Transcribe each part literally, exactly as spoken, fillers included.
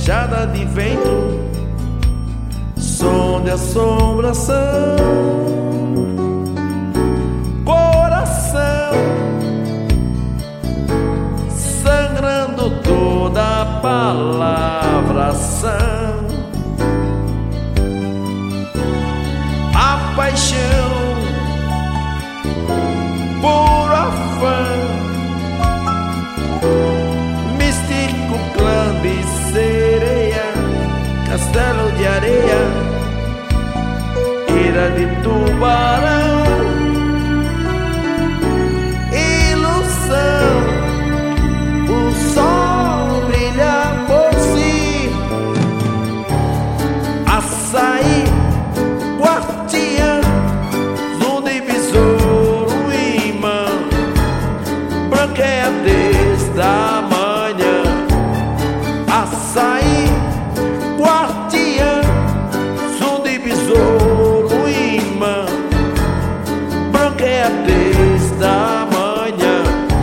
rajada de vento, som de assombração, coração sangrando toda a palavração, a paixão por afã, místico clã de sereia, castelo de areia, ira de tubarão, ilusão, o sol brilha por si, açaí, guardiã, zunde, besouro, imã, branqueia desde a manhã, açaí, guardiã, zunde, besouro, imã, branqueia desde a manhã,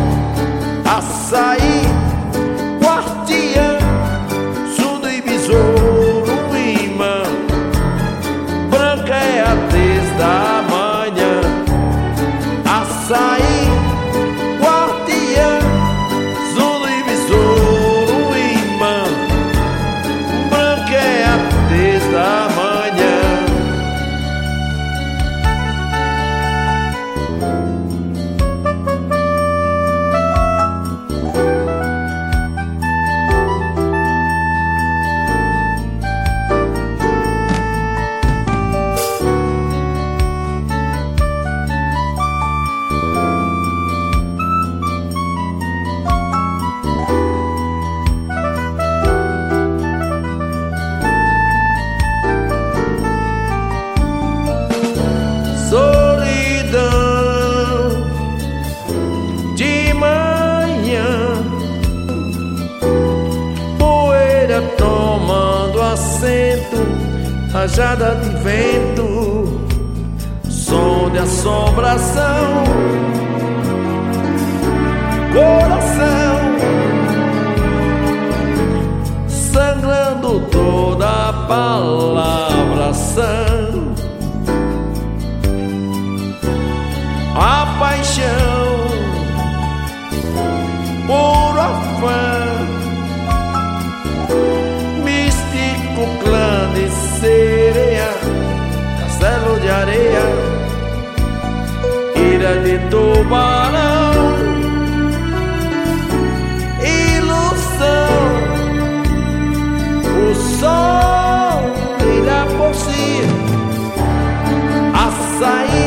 açaí, guardiã, zunde, besouro, imã, branqueia desde a manhã, açaí, guardiã, zunde, besouro, imã, branqueia desde a manhã. Solidão de manhã, poeira tomando assento, rajada de vento, som de assombração, coração sangrando toda a palavração, a paixão por afã, místico clã de sereia, castelo de areia, ira de tubarão, ilusão, o sol brilha por si, açaí,